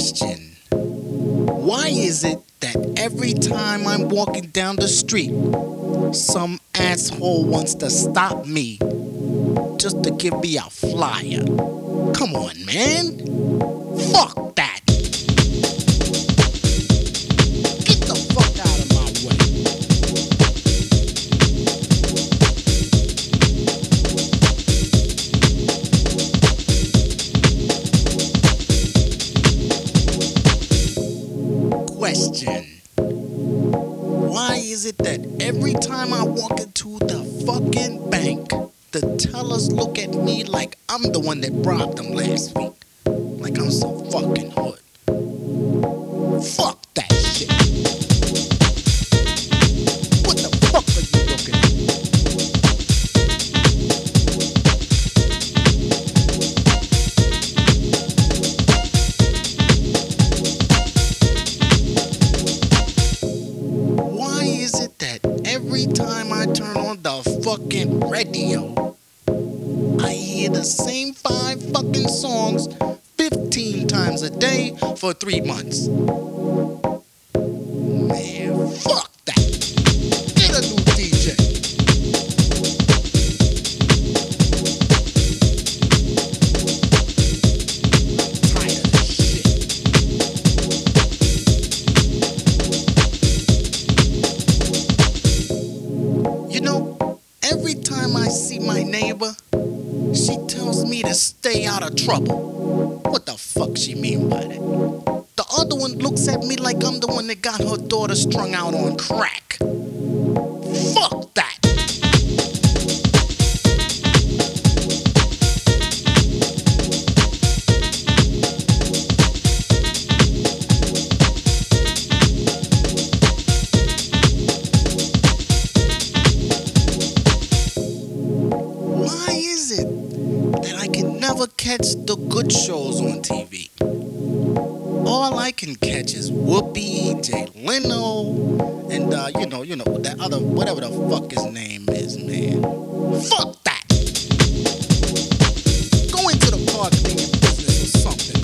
Question. Why is it that every time I'm walking down the street, some asshole wants to stop me just to give me a flyer? Come on, man. Fuck that. Get the fuck out of my way. Question. Why is it that every time I walk into the fucking bank, the tellers look at me like I'm the one that robbed them last week? Like I'm so fucking hood. Fuck that shit. What the fuck are you looking at? Why is it that every time I turn on the fucking radio, I hear the same 5 fucking songs 15 times a day for 3 months? Man, fuck that. Get a new DJ. I'm tired of this shit. You know, every time I see my neighbor, she tells me to stay out of trouble. What the fuck she mean by that? The other one looks at me like I'm the one that got her daughter strung out on crack. Fuck that. Why is it that I can never catch the good shows on TV? All I can catch is Whoopi, Jay Leno, and you know that other whatever the fuck his name is, man. Fuck that. Go into the park being in business or something.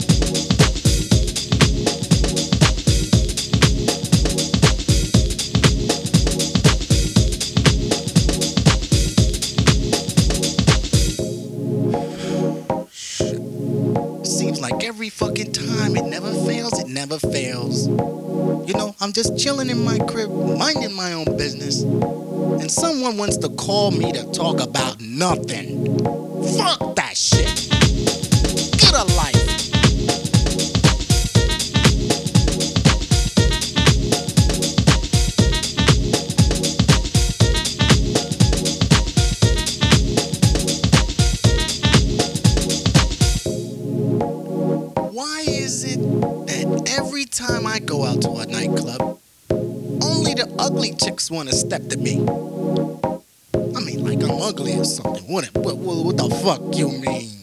Seems like every fucking time it never fails. You know, I'm just chilling in my crib, minding my own business, and someone wants to call me to talk about nothing. Fuck that shit. Get a life. Why is it that every time I go out to a nightclub, only the ugly chicks want to step to me? I mean, like I'm ugly or something. What the fuck you mean?